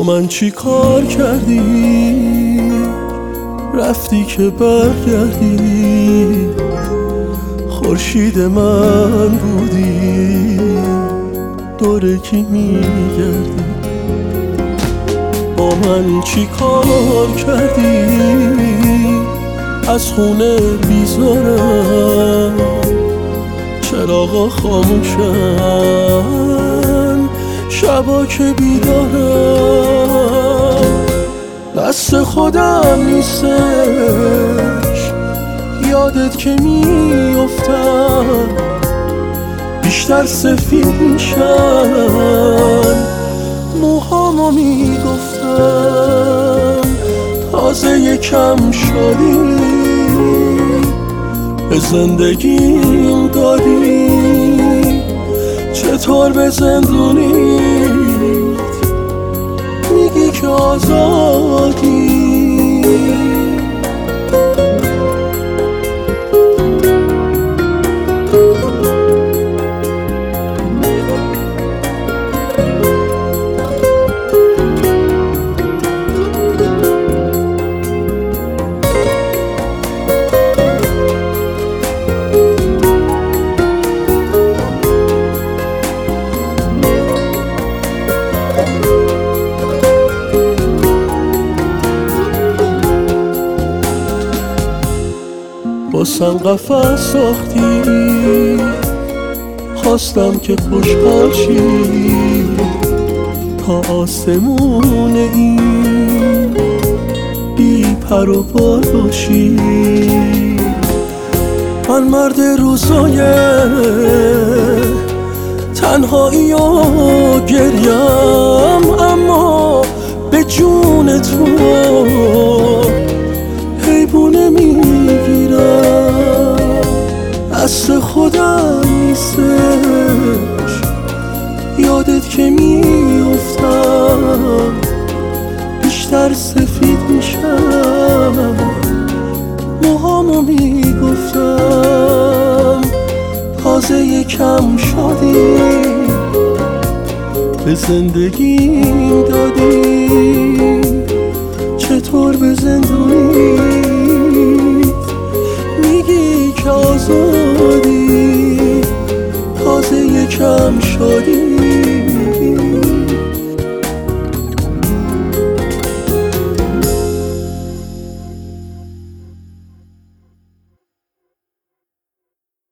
من چی کار کردی رفتی که برگردی خورشید من بودی دور کی میگردی با من چی کار کردی از خونه بیزارم چراغا خاموشن شبا که بیدارم دست خودم نیستش یادت که میافتم بیشتر سفید میشن موهامو میگفتم تازه یکم شدی به زندگیم دادی چطور به زندونیت میگی که آزادی واسم قفس ساختی خواستم که خوشحال شی تا آسمون این بی پر و بال باشی من مرد روزای تنهایی و گریم اما به جون تو حیبونه میگیرم دست خودم نیستش یادت که میافتم بیشتر سفید میشم موهامو میگفتم تازه یکم شدی به زندگیم دادی چطور به زندونی